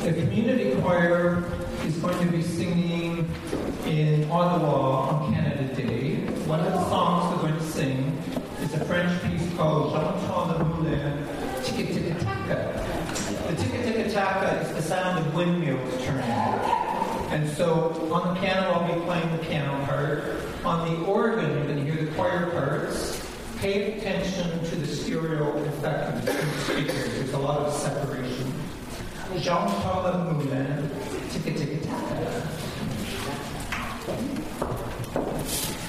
The community choir is going to be singing in Ottawa on Canada Day. One of the songs we're going to sing is a French piece called J'entends le moulin, Ticka Ticka Taka. The Ticka Ticka Taka is the sound of windmills turning. And so on the piano, I'll be playing the piano part. On the organ, you're going to hear the choir parts. Pay attention to the stereo effect of the speakers. There's a lot of separation. J'entends le moulin, ticka ticka taka.